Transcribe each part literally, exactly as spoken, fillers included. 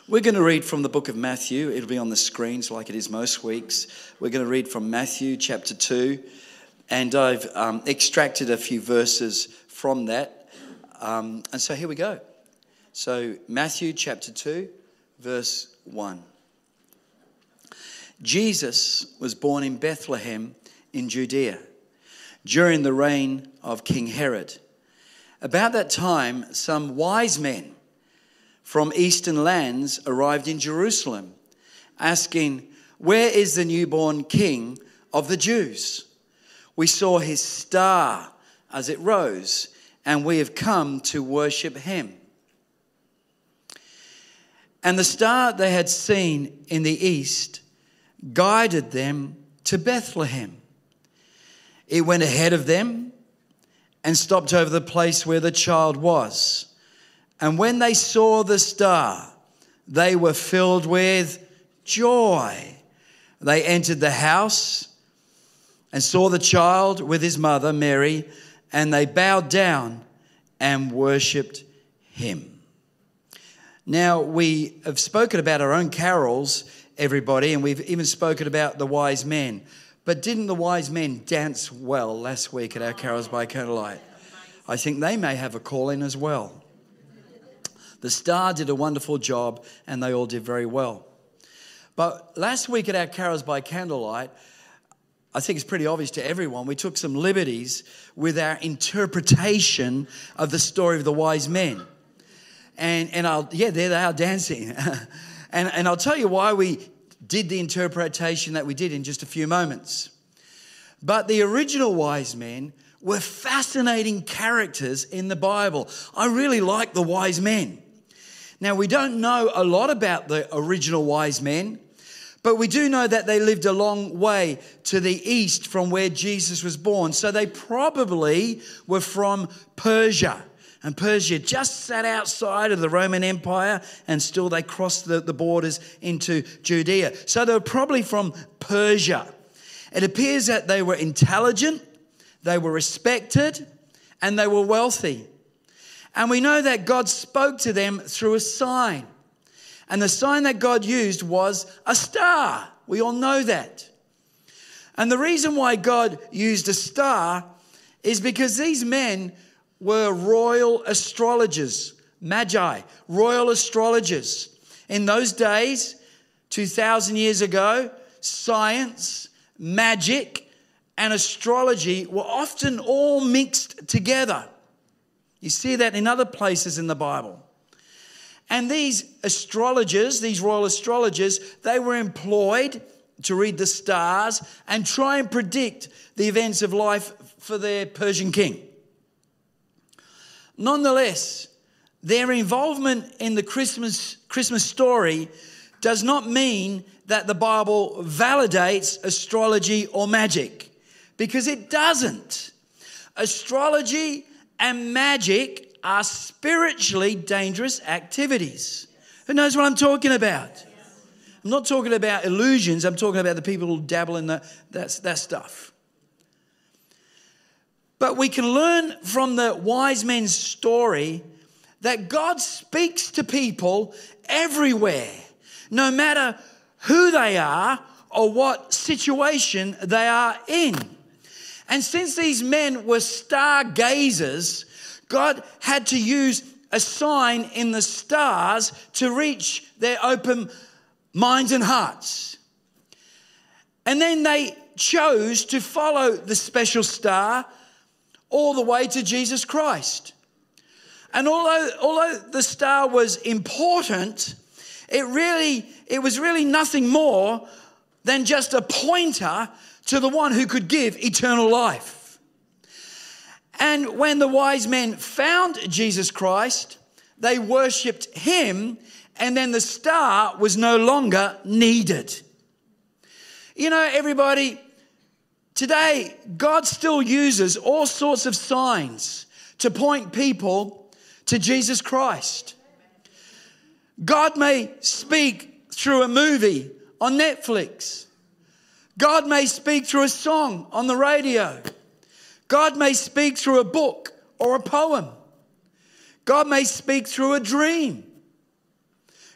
We're going to read from the book of Matthew. It'll be on the screens like it is most weeks. We're going to read from Matthew chapter two, and I've um, extracted a few verses from that. Um, and so here we go. So Matthew chapter two, verse one. Jesus was born in Bethlehem in Judea during the reign of King Herod. About that time, some wise men from eastern lands arrived in Jerusalem, asking, "Where is the newborn King of the Jews? We saw his star as it rose, and we have come to worship him." And the star they had seen in the east guided them to Bethlehem. It went ahead of them and stopped over the place where the child was. And when they saw the star, they were filled with joy. They entered the house and saw the child with his mother, Mary, and they bowed down and worshipped him. Now, we have spoken about our own carols, everybody, and we've even spoken about the wise men. But didn't the wise men dance well last week at our Carols by Candlelight? I think they may have a call in as well. The star did a wonderful job, and they all did very well. But last week at our Carols by Candlelight, I think it's pretty obvious to everyone, we took some liberties with our interpretation of the story of the wise men. And and I'll yeah, there they are dancing. and and I'll tell you why we did the interpretation that we did in just a few moments. But the original wise men were fascinating characters in the Bible. I really like the wise men. Now, we don't know a lot about the original wise men, but we do know that they lived a long way to the east from where Jesus was born. So they probably were from Persia. And Persia just sat outside of the Roman Empire, and still they crossed the, the borders into Judea. So they were probably from Persia. It appears that they were intelligent, they were respected, and they were wealthy. And we know that God spoke to them through a sign. And the sign that God used was a star. We all know that. And the reason why God used a star is because these men were royal astrologers, magi, royal astrologers. In those days, two thousand years ago, science, magic, and astrology were often all mixed together. You see that in other places in the Bible. And these astrologers, these royal astrologers, they were employed to read the stars and try and predict the events of life for their Persian king. Nonetheless, their involvement in the Christmas, Christmas story does not mean that the Bible validates astrology or magic, because it doesn't. Astrology and magic are spiritually dangerous activities. Who knows what I'm talking about? I'm not talking about illusions. I'm talking about the people who dabble in the, that, that stuff. But we can learn from the wise men's story that God speaks to people everywhere, no matter who they are or what situation they are in. And since these men were stargazers, God had to use a sign in the stars to reach their open minds and hearts. And then they chose to follow the special star all the way to Jesus Christ. And although, although the star was important, it really, it was really nothing more than just a pointer to the one who could give eternal life. And when the wise men found Jesus Christ, they worshipped him, and then the star was no longer needed. You know, everybody, today, God still uses all sorts of signs to point people to Jesus Christ. God may speak through a movie on Netflix. God may speak through a song on the radio. God may speak through a book or a poem. God may speak through a dream.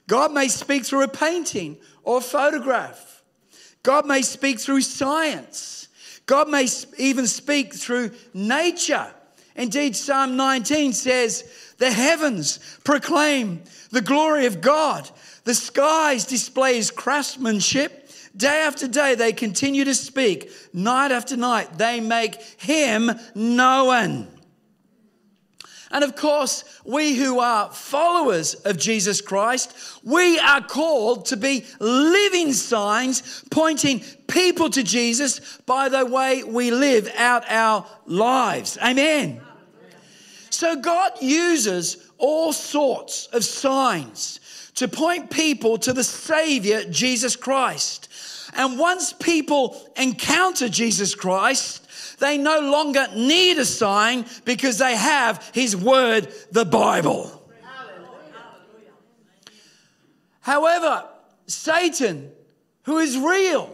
God may speak through a painting or a photograph. God may speak through science. God may even speak through nature. Indeed, Psalm nineteen says, the heavens proclaim the glory of God. The skies display his craftsmanship. Day after day, they continue to speak. Night after night, they make him known. And of course, we who are followers of Jesus Christ, we are called to be living signs pointing people to Jesus by the way we live out our lives. Amen. So God uses all sorts of signs to point people to the Savior, Jesus Christ. And once people encounter Jesus Christ, they no longer need a sign because they have his word, the Bible. However, Satan, who is real,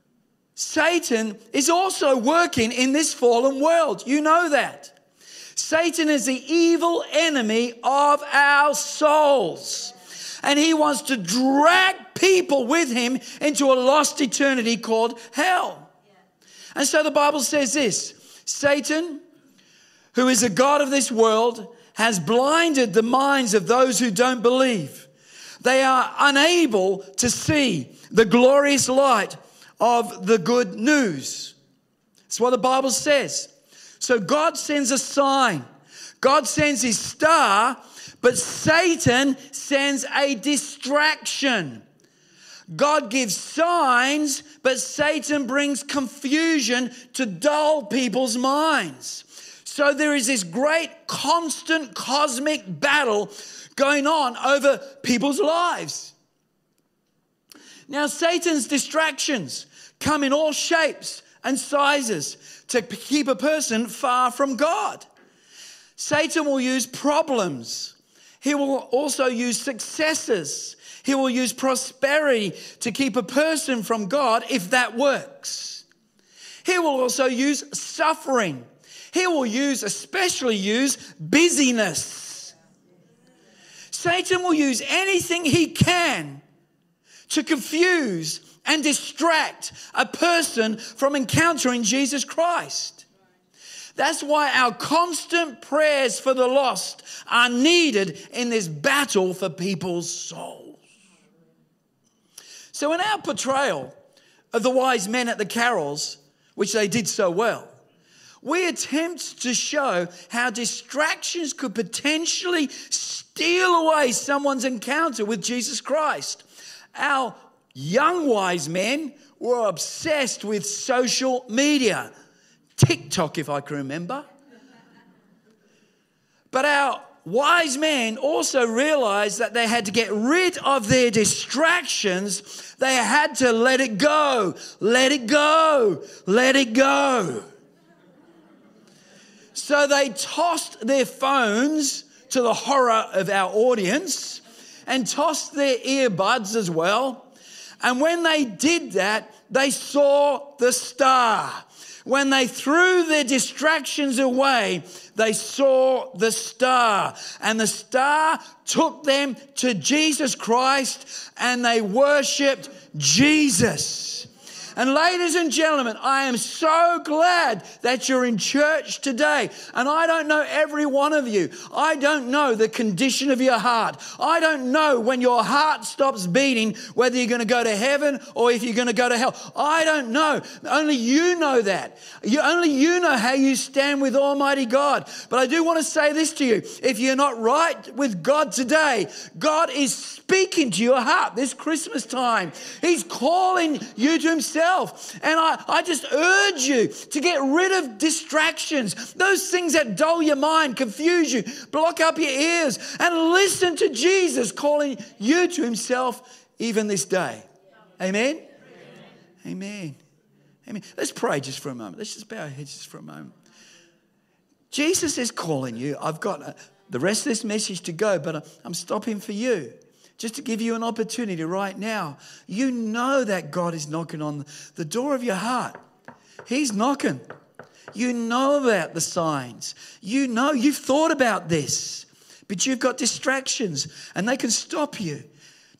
Satan is also working in this fallen world. You know that. Satan is the evil enemy of our souls. And he wants to drag people with him into a lost eternity called hell. And so the Bible says this, Satan, who is the god of this world, has blinded the minds of those who don't believe. They are unable to see the glorious light of the good news. That's what the Bible says. So God sends a sign. God sends his star, but Satan sends a distraction. God gives signs, but Satan brings confusion to dull people's minds. So there is this great constant cosmic battle going on over people's lives. Now, Satan's distractions come in all shapes and sizes to keep a person far from God. Satan will use problems. He will also use successes. He will use prosperity to keep a person from God if that works. He will also use suffering. He will use, especially use busyness. Satan will use anything he can to confuse and distract a person from encountering Jesus Christ. That's why our constant prayers for the lost are needed in this battle for people's souls. So in our portrayal of the wise men at the carols, which they did so well, we attempt to show how distractions could potentially steal away someone's encounter with Jesus Christ. Our young wise men were obsessed with social media, TikTok if I can remember. But our wise men also realized that they had to get rid of their distractions. They had to let it go, let it go, let it go. So they tossed their phones, to the horror of our audience, and tossed their earbuds as well. And when they did that, they saw the star. When they threw their distractions away, they saw the star. And the star took them to Jesus Christ, and they worshipped Jesus. And ladies and gentlemen, I am so glad that you're in church today. And I don't know every one of you. I don't know the condition of your heart. I don't know when your heart stops beating, whether you're going to go to heaven or if you're going to go to hell. I don't know. Only you know that. You, only you know how you stand with Almighty God. But I do want to say this to you. If you're not right with God today, God is speaking to your heart this Christmas time. He's calling you to himself. And I, I just urge you to get rid of distractions, those things that dull your mind, confuse you, block up your ears, and listen to Jesus calling you to himself even this day. Amen? Amen. Amen. Amen. Let's pray just for a moment. Let's just bow our heads just for a moment. Jesus is calling you. I've got the rest of this message to go, but I'm stopping for you. Just to give you an opportunity right now. You know that God is knocking on the door of your heart. He's knocking. You know about the signs. You know, you've thought about this. But you've got distractions and they can stop you.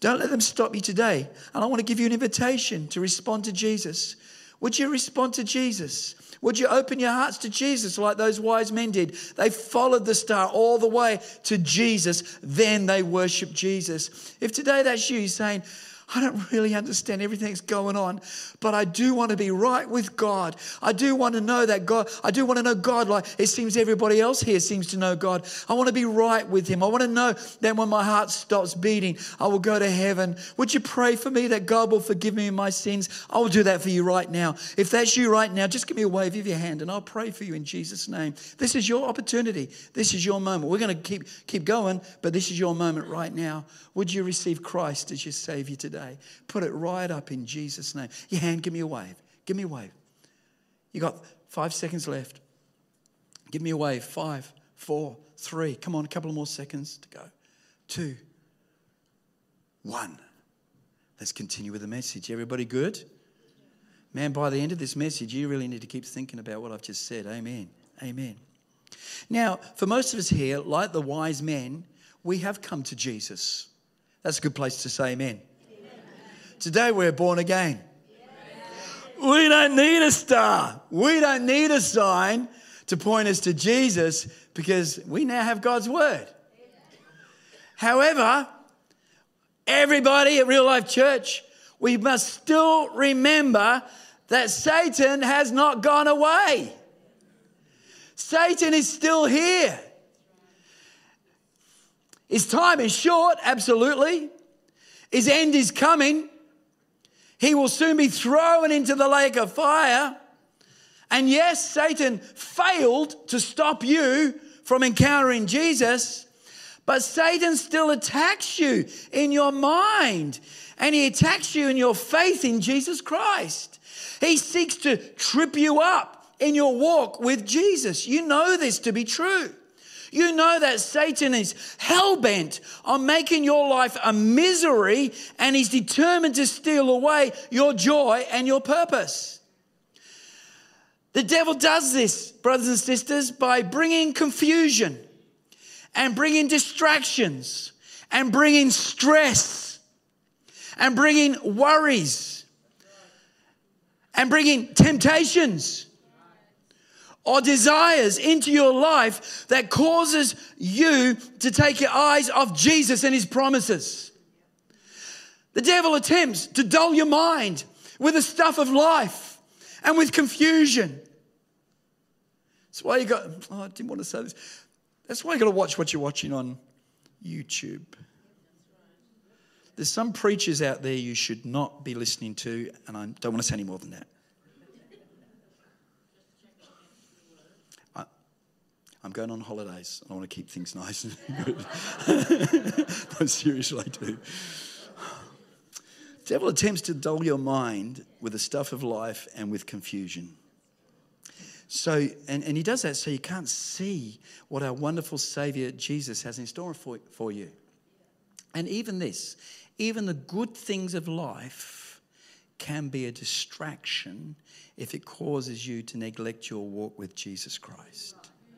Don't let them stop you today. And I want to give you an invitation to respond to Jesus. Would you respond to Jesus? Would you open your hearts to Jesus like those wise men did? They followed the star all the way to Jesus. Then they worshiped Jesus. If today that's you, you're saying, I don't really understand everything that's going on, but I do want to be right with God. I do want to know that God, I do want to know God like it seems everybody else here seems to know God. I want to be right with him. I want to know that when my heart stops beating, I will go to heaven. Would you pray for me that God will forgive me my sins? I will do that for you right now. If that's you right now, just give me a wave of your hand and I'll pray for you in Jesus' name. This is your opportunity. This is your moment. We're going to keep, keep going, but this is your moment right now. Would you receive Christ as your Savior today? Put it right up in Jesus' name. Your hand, give me a wave. Give me a wave. You got five seconds left. Give me a wave. Five, four, three. Come on, a couple of more seconds to go. Two, one. Let's continue with the message. Everybody good? Man, by the end of this message, you really need to keep thinking about what I've just said. Amen. Amen. Now, for most of us here, like the wise men, we have come to Jesus. That's a good place to say amen. Amen. Today we're born again. Amen. We don't need a star. We don't need a sign to point us to Jesus because we now have God's word. Amen. However, everybody at Real Life Church, we must still remember that Satan has not gone away. Satan is still here. His time is short, absolutely. His end is coming. He will soon be thrown into the lake of fire. And yes, Satan failed to stop you from encountering Jesus, but Satan still attacks you in your mind, and he attacks you in your faith in Jesus Christ. He seeks to trip you up in your walk with Jesus. You know this to be true. You know that Satan is hell-bent on making your life a misery, and he's determined to steal away your joy and your purpose. The devil does this, brothers and sisters, by bringing confusion and bringing distractions and bringing stress and bringing worries and bringing temptations or desires into your life that causes you to take your eyes off Jesus and his promises. The devil attempts to dull your mind with the stuff of life and with confusion. That's why you got, oh, I didn't want to say this. That's why you got to watch what you're watching on YouTube. There's some preachers out there you should not be listening to, and I don't want to say any more than that. I'm going on holidays. I want to keep things nice and good. No, seriously, I do. The devil attempts to dull your mind with the stuff of life and with confusion. So, and, and he does that so you can't see what our wonderful Saviour Jesus has in store for, for you. And even this, even the good things of life can be a distraction if it causes you to neglect your walk with Jesus Christ.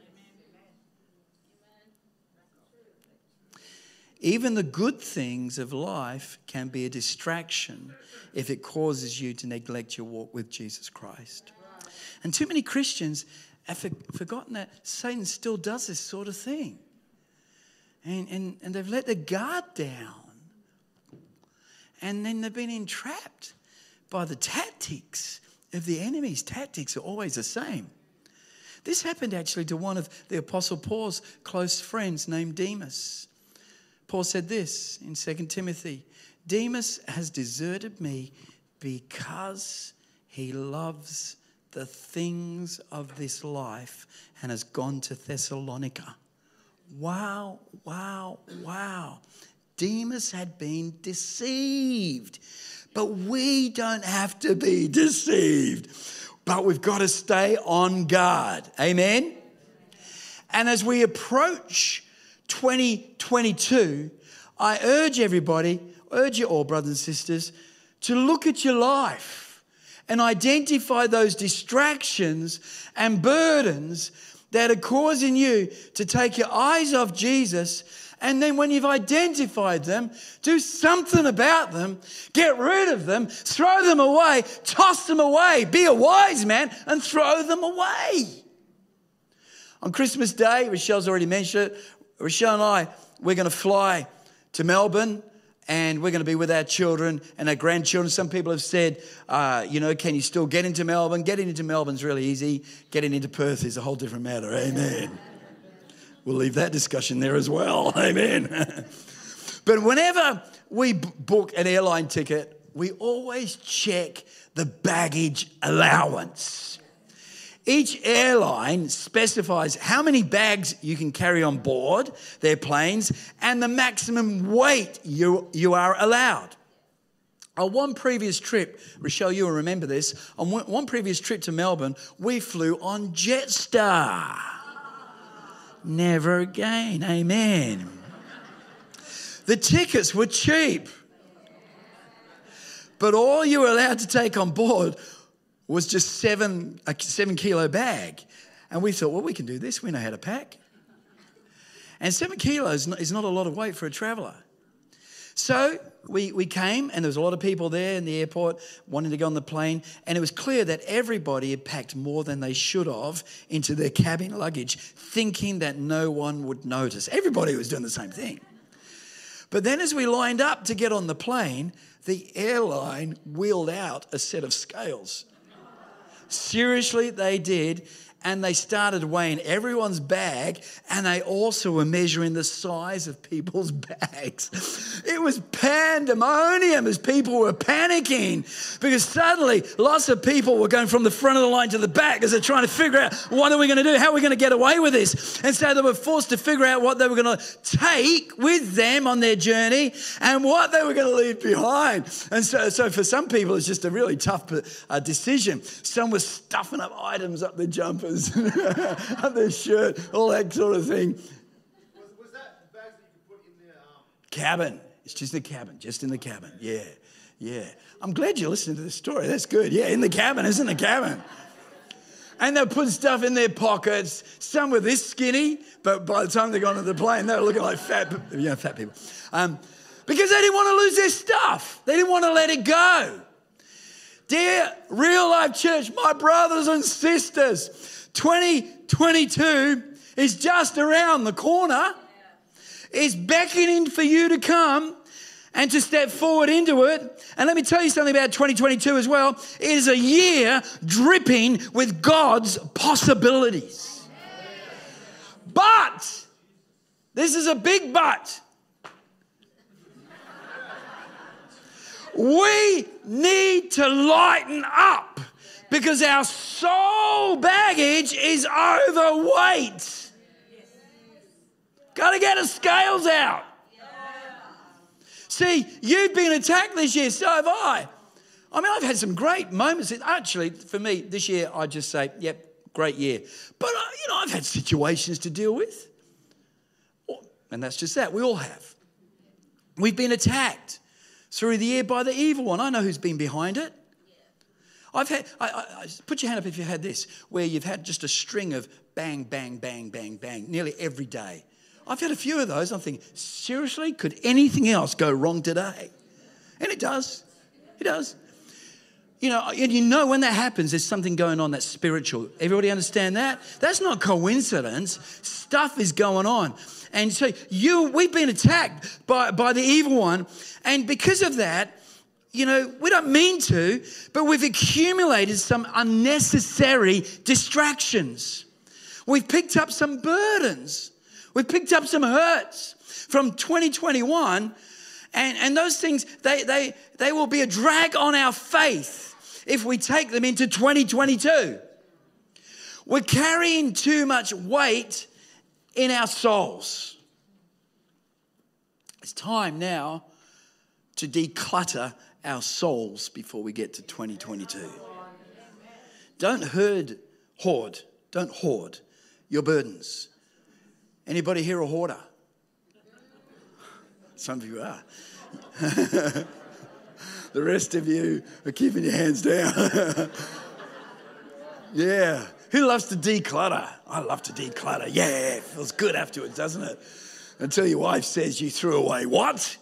Even the good things of life can be a distraction if it causes you to neglect your walk with Jesus Christ. And too many Christians have forgotten that Satan still does this sort of thing. And, and, and they've let their guard down. And then they've been entrapped by the tactics of the enemy's tactics are always the same. This happened actually to one of the Apostle Paul's close friends named Demas. Paul said this in Second Timothy, Demas has deserted me because he loves the things of this life and has gone to Thessalonica. Wow, wow, wow. Demas had been deceived, but we don't have to be deceived, but we've got to stay on guard. Amen? And as we approach twenty twenty-two, I urge everybody, urge you all, brothers and sisters, to look at your life and identify those distractions and burdens that are causing you to take your eyes off Jesus And then when you've identified them, do something about them, get rid of them, throw them away, toss them away, be a wise man and throw them away. On Christmas Day, Rochelle's already mentioned it, Rochelle and I, we're going to fly to Melbourne and we're going to be with our children and our grandchildren. Some people have said, uh, you know, can you still get into Melbourne? Getting into Melbourne's really easy. Getting into Perth is a whole different matter. Amen. We'll leave that discussion there as well. Amen. But whenever we b- book an airline ticket, we always check the baggage allowance. Each airline specifies how many bags you can carry on board their planes and the maximum weight you, you are allowed. On one previous trip, Rochelle, you'll remember this, on one, one previous trip to Melbourne, we flew on Jetstar. Never again, amen. The tickets were cheap, but all you were allowed to take on board was just seven, a seven kilo bag. And we thought, well, we can do this. We know how to pack. And seven kilos is not a lot of weight for a traveller. So we, we came and there was a lot of people there in the airport wanting to go on the plane. And it was clear that everybody had packed more than they should have into their cabin luggage, thinking that no one would notice. Everybody was doing the same thing. But then as we lined up to get on the plane, the airline wheeled out a set of scales. Seriously, they did. And they started weighing everyone's bag, and they also were measuring the size of people's bags. It was pandemonium as people were panicking because suddenly lots of people were going from the front of the line to the back as they're trying to figure out what are we going to do, how are we going to get away with this? And so they were forced to figure out what they were going to take with them on their journey and what they were going to leave behind. And so, so for some people, it's just a really tough uh, decision. Some were stuffing up items up their jumpers, up their shirt, all that sort of thing. Was, was that bags that you could put in their um... cabin? It's just the cabin, just in the cabin. Yeah, yeah. I'm glad you're listening to this story. That's good. Yeah, in the cabin, isn't the cabin? And they'll put stuff in their pockets. Some were this skinny, but by the time they got onto the plane, they were looking like fat, you know, fat people. Um, because they didn't want to lose their stuff. They didn't want to let it go. Dear Real Life Church, my brothers and sisters, twenty twenty-two is just around the corner. It's beckoning for you to come and to step forward into it. And let me tell you something about twenty twenty-two as well. It is a year dripping with God's possibilities. But, this is a big but. We need to lighten up because our soul baggage is overweight. Got to get the scales out. See, you've been attacked this year, so have I. I mean, I've had some great moments. Actually, for me, this year, I just say, yep, great year. But, uh, you know, I've had situations to deal with. And that's just that. We all have. We've been attacked through the year by the evil one. I know who's been behind it. I've had, I, I, I, put your hand up if you've had this, where you've had just a string of bang, bang, bang, bang, bang, nearly every day. I've had a few of those. I'm thinking, seriously, could anything else go wrong today? And it does. It does. You know, and you know when that happens, there's something going on that's spiritual. Everybody understand that? That's not coincidence. Stuff is going on. And so you, we've been attacked by, by the evil one. And because of that, you know, we don't mean to, but we've accumulated some unnecessary distractions. We've picked up some burdens. We've picked up some hurts from twenty twenty-one. And, and those things, they, they, they will be a drag on our faith if we take them into twenty twenty-two. We're carrying too much weight in our souls. It's time now to declutter our souls before we get to twenty twenty-two. Don't hoard, hoard, don't hoard your burdens. Anybody here a hoarder? Some of you are. The rest of you are keeping your hands down. Yeah. Who loves to declutter? I love to declutter. Yeah, it feels good afterwards, doesn't it? Until your wife says you threw away what?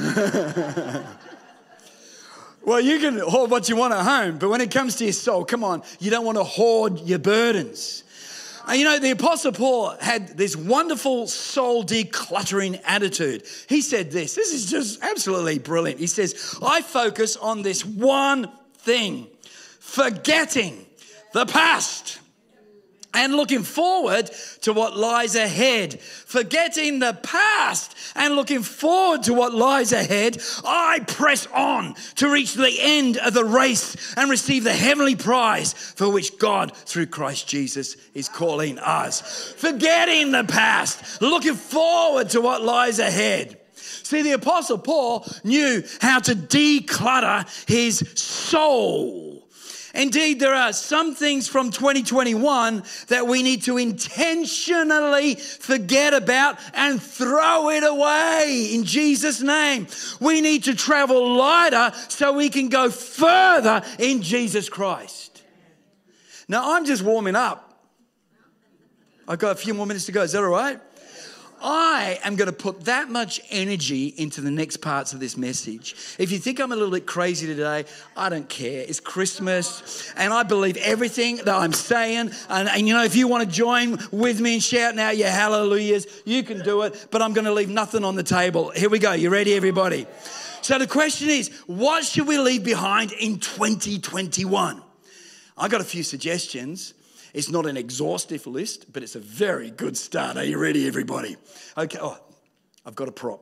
Well, you can hoard what you want at home, but when it comes to your soul, come on, you don't want to hoard your burdens. And you know, the Apostle Paul had this wonderful soul decluttering attitude. He said this, this is just absolutely brilliant. He says, I focus on this one thing, forgetting the past and looking forward to what lies ahead. Forgetting the past and looking forward to what lies ahead, I press on to reach the end of the race and receive the heavenly prize for which God, through Christ Jesus, is calling us. Forgetting the past, looking forward to what lies ahead. See, the Apostle Paul knew how to declutter his soul. Indeed, there are some things from twenty twenty-one that we need to intentionally forget about and throw it away in Jesus' name. We need to travel lighter so we can go further in Jesus Christ. Now, I'm just warming up. I've got a few more minutes to go. Is that all right? I am going to put that much energy into the next parts of this message. If you think I'm a little bit crazy today, I don't care. It's Christmas, and I believe everything that I'm saying. And, and you know, if you want to join with me and shout out your hallelujahs, you can do it. But I'm going to leave nothing on the table. Here we go. You ready, everybody? So the question is, what should we leave behind in twenty twenty-one? I got a few suggestions. It's not an exhaustive list, but it's a very good start. Are you ready, everybody? Okay. Oh, I've got a prop.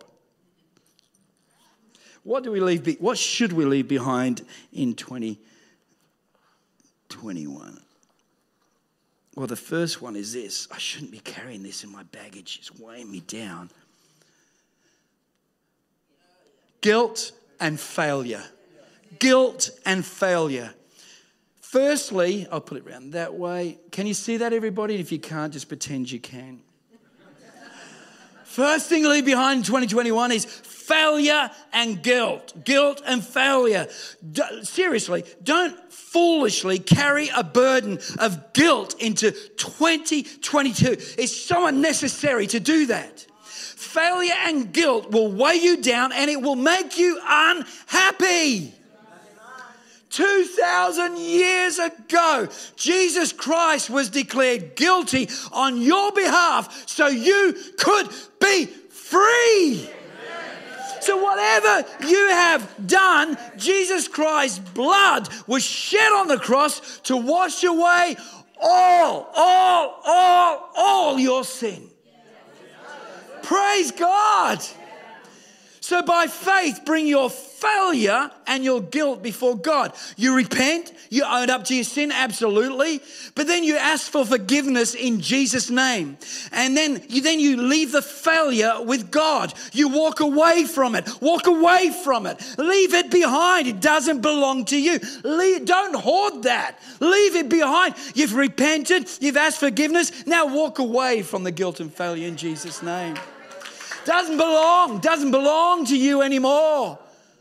What do we leave? Be- what should we leave behind in twenty twenty-one? Well, the first one is this. I shouldn't be carrying this in my baggage. It's weighing me down. Guilt and failure. Guilt and failure. Firstly, I'll put it around that way. Can you see that, everybody? If you can't, just pretend you can. First thing to leave behind in twenty twenty-one is failure and guilt. Guilt and failure. D- seriously, don't foolishly carry a burden of guilt into twenty twenty-two. It's so unnecessary to do that. Failure and guilt will weigh you down and it will make you unhappy. two thousand years ago, Jesus Christ was declared guilty on your behalf so you could be free. So whatever you have done, Jesus Christ's blood was shed on the cross to wash away all, all, all, all your sin. Praise God. So by faith, bring your failure and your guilt before God. You repent, you own up to your sin, absolutely. But then you ask for forgiveness in Jesus' name. And then you, then you leave the failure with God. You walk away from it. Walk away from it. Leave it behind. It doesn't belong to you. Leave, don't hoard that. Leave it behind. You've repented. You've asked forgiveness. Now walk away from the guilt and failure in Jesus' name. Doesn't belong, doesn't belong to you anymore.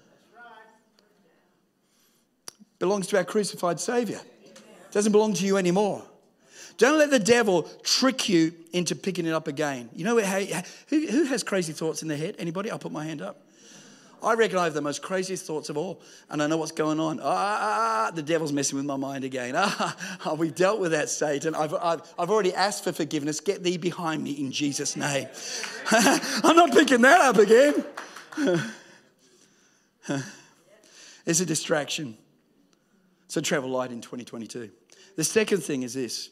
Belongs to our crucified Savior. Doesn't belong to you anymore. Don't let the devil trick you into picking it up again. You know, who, who has crazy thoughts in their head? Anybody? I'll put my hand up. I reckon I have the most craziest thoughts of all. And I know what's going on. Ah, the devil's messing with my mind again. Ah, we've dealt with that, Satan. I've, I've, I've already asked for forgiveness. Get thee behind me in Jesus' name. I'm not picking that up again. It's a distraction. So travel light in twenty twenty-two. The second thing is this.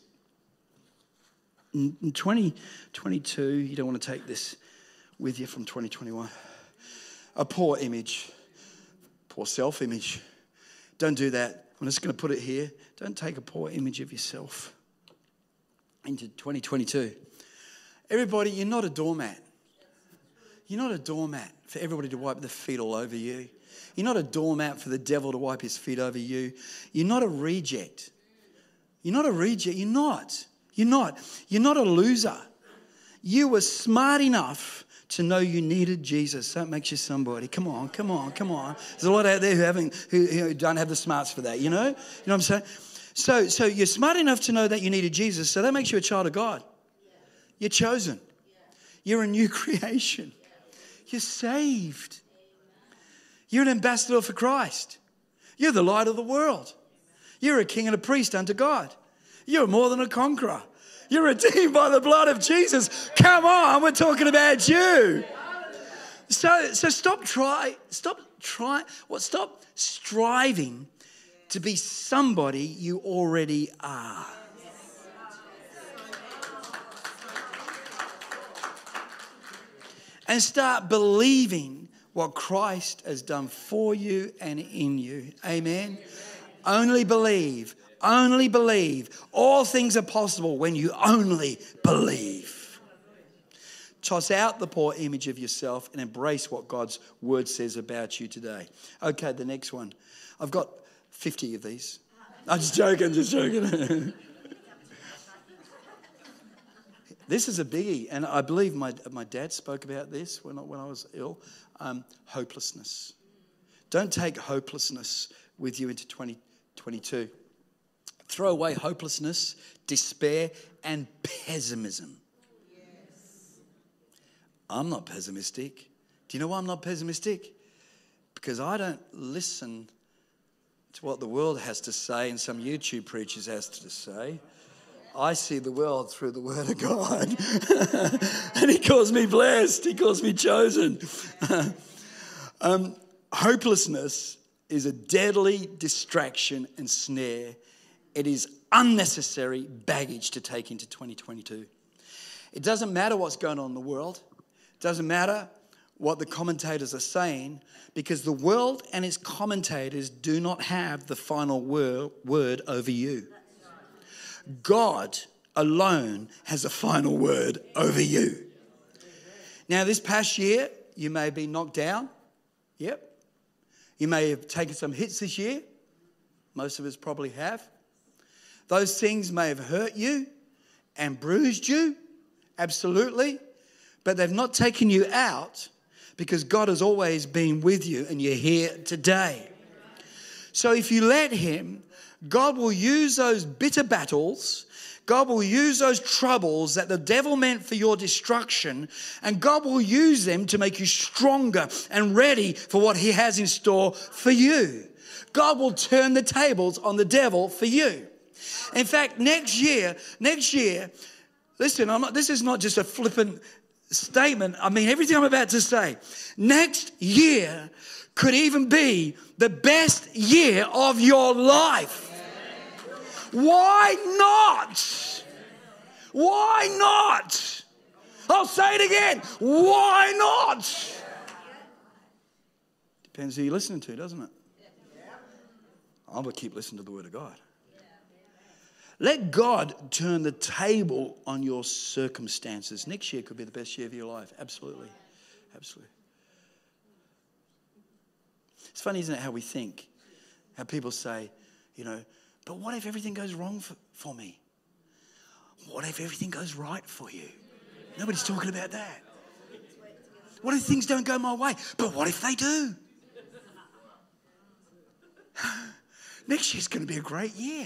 In twenty twenty-two, you don't want to take this with you from twenty twenty-one. A poor image, poor self-image. Don't do that. I'm just going to put it here. Don't take a poor image of yourself into twenty twenty-two. Everybody, you're not a doormat. You're not a doormat for everybody to wipe their feet all over you. You're not a doormat for the devil to wipe his feet over you. You're not a reject. You're not a reject. You're not. You're not. You're not a loser. You were smart enough to know you needed Jesus. That makes you somebody. Come on, come on, come on. There's a lot out there who haven't, who, who don't have the smarts for that, you know? You know what I'm saying? So, so you're smart enough to know that you needed Jesus, so that makes you a child of God. You're chosen. You're a new creation. You're saved. You're an ambassador for Christ. You're the light of the world. You're a king and a priest unto God. You're more than a conqueror. You're redeemed by the blood of Jesus. Come on, we're talking about you. So, so stop try, stop try, what? Stop striving to be somebody you already are. And start believing what Christ has done for you and in you. Amen. Only believe. Only believe. All things are possible when you only believe. Toss out the poor image of yourself and embrace what God's word says about you today. Okay, the next one. I've got fifty of these. I'm just joking, just joking. This is a biggie, and I believe my my dad spoke about this when I, when I was ill. Um, hopelessness. Don't take hopelessness with you into twenty twenty-two. Throw away hopelessness, despair, and pessimism. Yes. I'm not pessimistic. Do you know why I'm not pessimistic? Because I don't listen to what the world has to say and some YouTube preachers has to say. I see the world through the word of God. And he calls me blessed. He calls me chosen. um, hopelessness is a deadly distraction and snare. It is unnecessary baggage to take into twenty twenty-two. It doesn't matter what's going on in the world. It doesn't matter what the commentators are saying, because the world and its commentators do not have the final word, word over you. God alone has a final word over you. Now, this past year, you may have been knocked down. Yep. You may have taken some hits this year. Most of us probably have. Those things may have hurt you and bruised you. Absolutely. But they've not taken you out, because God has always been with you and you're here today. So if you let him, God will use those bitter battles. God will use those troubles that the devil meant for your destruction, and God will use them to make you stronger and ready for what he has in store for you. God will turn the tables on the devil for you. In fact, next year, next year, listen, I'm not, this is not just a flippant statement. I mean, everything I'm about to say, next year could even be the best year of your life. Why not? Why not? I'll say it again. Why not? Depends who you're listening to, doesn't it? I'm going to keep listening to the word of God. Let God turn the table on your circumstances. Next year could be the best year of your life. Absolutely. Absolutely. It's funny, isn't it, how we think? How people say, you know, but what if everything goes wrong for, for me? What if everything goes right for you? Nobody's talking about that. What if things don't go my way? But what if they do? Next year's going to be a great year.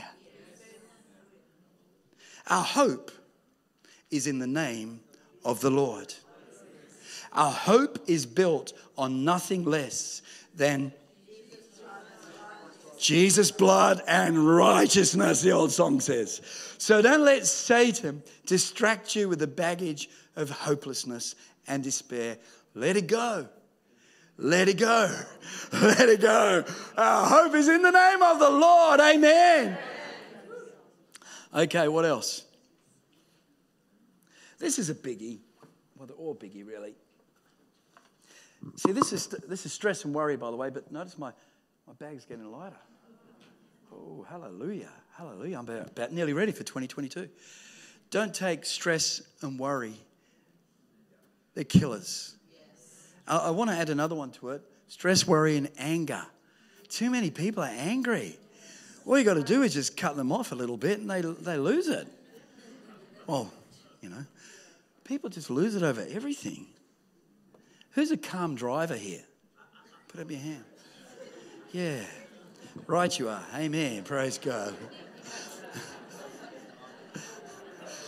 Our hope is in the name of the Lord. Our hope is built on nothing less than Jesus' blood and righteousness, the old song says. So don't let Satan distract you with the baggage of hopelessness and despair. Let it go. Let it go. Let it go. Our hope is in the name of the Lord. Amen. Okay, what else? This is a biggie. Well, they're all biggie, really. See, this is this is stress and worry, by the way, but notice my, my bag's getting lighter. Oh, hallelujah. Hallelujah. I'm about, about nearly ready for twenty twenty-two. Don't take stress and worry. They're killers. Yes. I, I want to add another one to it. Stress, worry, and anger. Too many people are angry. All you got to do is just cut them off a little bit and they they lose it. Well, you know, people just lose it over everything. Who's a calm driver here? Put up your hand. Yeah. Right you are. Amen. Praise God.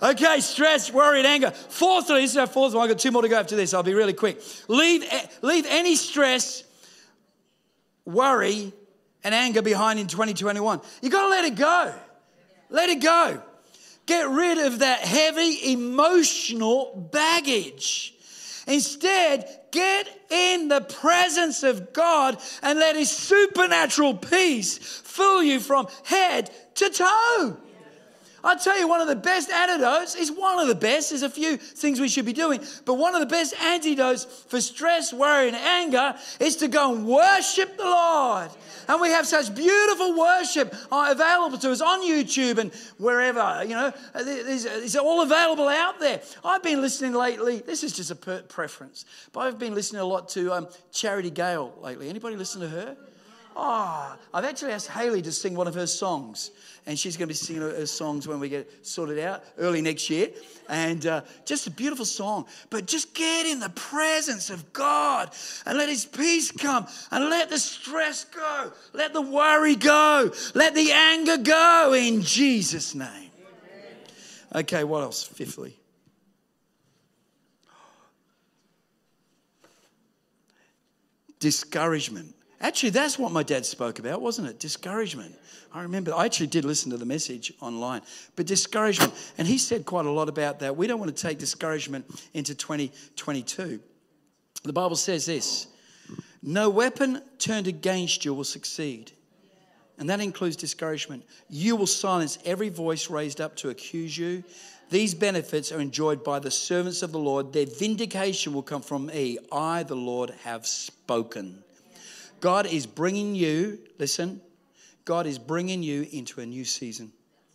Okay, stress, worry, and anger. Fourthly, this is our fourth one. I've got two more to go after this. I'll be really quick. Leave, leave any stress, worry, and anger behind in twenty twenty-one. You've got to let it go. Let it go. Get rid of that heavy emotional baggage. Instead, get in the presence of God and let His supernatural peace fill you from head to toe. I tell you, one of the best antidotes is one of the best. There's a few things we should be doing. But one of the best antidotes for stress, worry, and anger is to go and worship the Lord. And we have such beautiful worship available to us on YouTube and wherever, you know. It's all available out there. I've been listening lately. This is just a preference. But I've been listening a lot to um, Charity Gale lately. Anybody listen to her? Oh, I've actually asked Hayley to sing one of her songs. And she's going to be singing her songs when we get sorted out early next year. And uh, just a beautiful song. But just get in the presence of God and let His peace come. And let the stress go. Let the worry go. Let the anger go in Jesus' name. Okay, what else? Fifthly. Discouragement. Actually, that's what my dad spoke about, wasn't it? Discouragement. I remember, I actually did listen to the message online. But discouragement, and he said quite a lot about that. We don't want to take discouragement into twenty twenty-two. The Bible says this, no weapon turned against you will succeed. And that includes discouragement. You will silence every voice raised up to accuse you. These benefits are enjoyed by the servants of the Lord. Their vindication will come from me. I, the Lord, have spoken. God is bringing you, listen, God is bringing you into a new season.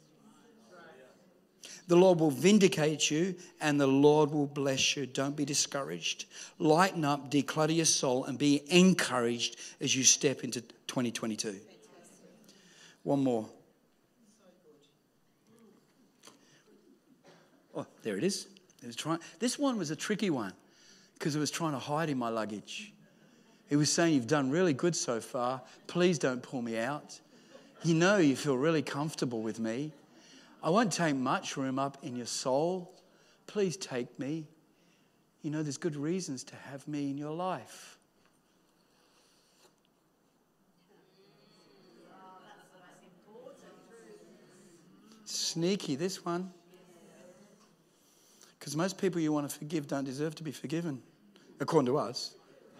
The Lord will vindicate you and the Lord will bless you. Don't be discouraged. Lighten up, declutter your soul and be encouraged as you step into twenty twenty-two. One more. Oh, there it is. It was trying. This one was a tricky one because it was trying to hide in my luggage. He was saying, you've done really good so far. Please don't pull me out. You know you feel really comfortable with me. I won't take much room up in your soul. Please take me. You know there's good reasons to have me in your life. Sneaky, this one. Because most people you want to forgive don't deserve to be forgiven, according to us.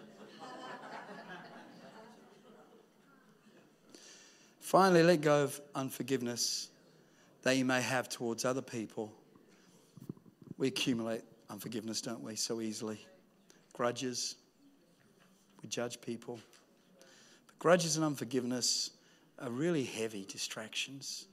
Finally, let go of unforgiveness that you may have towards other people. We accumulate unforgiveness, don't we, so easily. Grudges. We judge people. But grudges and unforgiveness are really heavy distractions.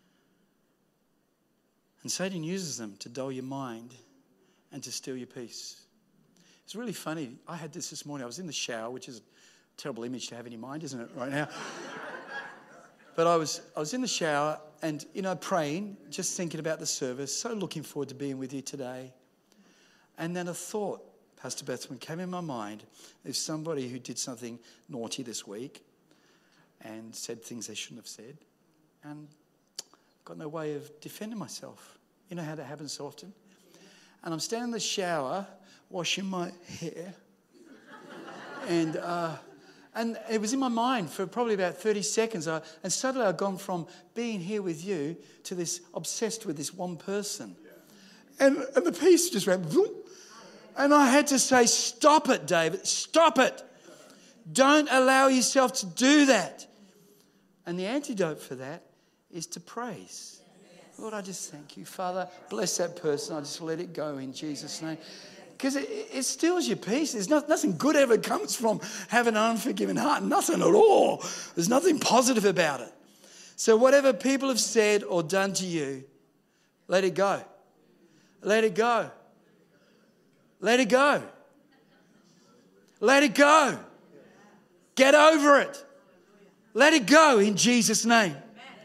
And Satan uses them to dull your mind and to steal your peace. It's really funny. I had this this morning. I was in the shower, which is a terrible image to have in your mind, isn't it, right now? But I was I was in the shower and, you know, praying, just thinking about the service, so looking forward to being with you today. And then a thought, Pastor Bethman, came in my mind. There's somebody who did something naughty this week and said things they shouldn't have said. And I've got no way of defending myself. You know how that happens so often? And I'm standing in the shower, washing my hair. and... Uh, And it was in my mind for probably about thirty seconds. I, and suddenly I'd gone from being here with you to this obsessed with this one person. Yeah. And, and the peace just went, boom. And I had to say, stop it, David, stop it. Don't allow yourself to do that. And the antidote for that is to praise. Yes. Lord, I just thank you, Father. Bless that person. I just let it go in Jesus' name. Because it, it steals your peace. There's not, nothing good ever comes from having an unforgiving heart. Nothing at all. There's nothing positive about it. So whatever people have said or done to you, let it go. Let it go. Let it go. Let it go. Get over it. Let it go in Jesus' name.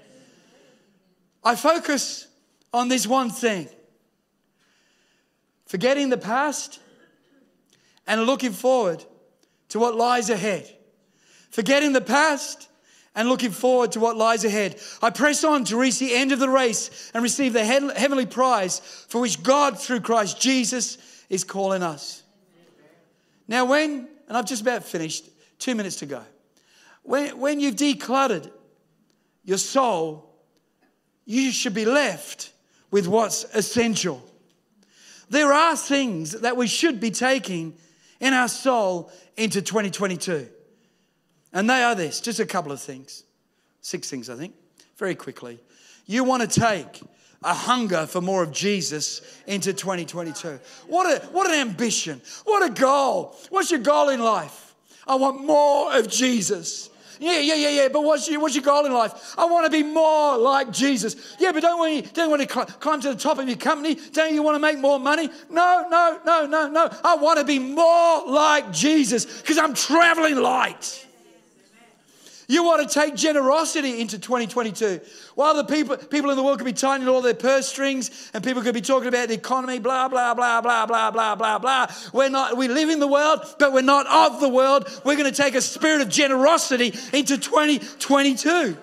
I focus on this one thing. Forgetting the past and looking forward to what lies ahead. Forgetting the past and looking forward to what lies ahead. I press on to reach the end of the race and receive the heavenly prize for which God, through Christ Jesus, is calling us. Now when, and I've just about finished, two minutes to go. When, when you've decluttered your soul, you should be left with what's essential. There are things that we should be taking in our soul into twenty twenty-two. And they are this, just a couple of things. Six things, I think, very quickly. You want to take a hunger for more of Jesus into twenty twenty-two. What a, what an ambition. What a goal. What's your goal in life? I want more of Jesus. Yeah, yeah, yeah, yeah. But what's your, what's your goal in life? I want to be more like Jesus. Yeah, but don't you, don't you want to climb to the top of your company? Don't you want to make more money? No, no, no, no, no. I want to be more like Jesus because I'm traveling light. You want to take generosity into twenty twenty-two. While the people, people in the world could be tightening all their purse strings and people could be talking about the economy, blah, blah, blah, blah, blah, blah, blah, blah. We're not, we live in the world, but we're not of the world. We're going to take a spirit of generosity into twenty twenty-two.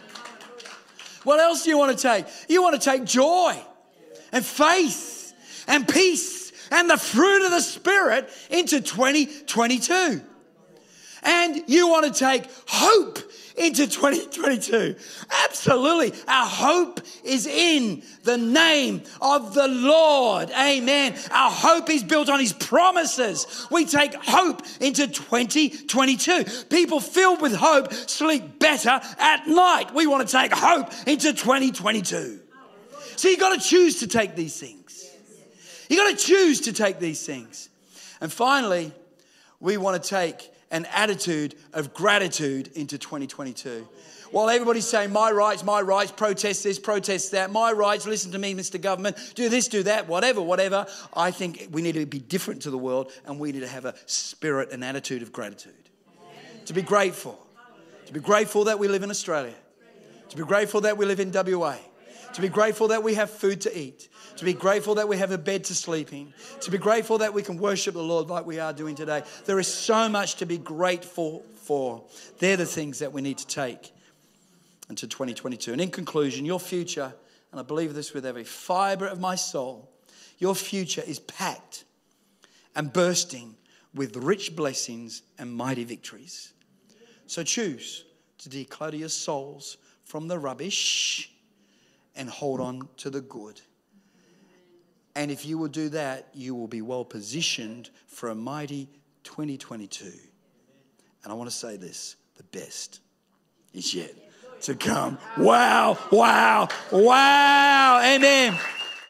What else do you want to take? You want to take joy and faith and peace and the fruit of the Spirit into twenty twenty-two. And you want to take hope into twenty twenty-two. Absolutely. Our hope is in the name of the Lord. Amen. Our hope is built on His promises. We take hope into twenty twenty-two. People filled with hope sleep better at night. We want to take hope into twenty twenty-two. So you've got to choose to take these things. You've got to choose to take these things. And finally, we want to take an attitude of gratitude into twenty twenty-two. While everybody's saying, my rights, my rights, protest this, protest that, my rights, listen to me, Mister Government, do this, do that, whatever, whatever. I think we need to be different to the world and we need to have a spirit and attitude of gratitude. Amen. To be grateful. To be grateful that we live in Australia. To be grateful that we live in W A. To be grateful that we have food to eat. To be grateful that we have a bed to sleep in. To be grateful that we can worship the Lord like we are doing today. There is so much to be grateful for. They're the things that we need to take into twenty twenty-two. And in conclusion, your future, and I believe this with every fibre of my soul, your future is packed and bursting with rich blessings and mighty victories. So choose to declutter your souls from the rubbish and hold on to the good. And if you will do that, you will be well positioned for a mighty twenty twenty-two. And I want to say this, the best is yet to come. Wow, wow, wow. Amen.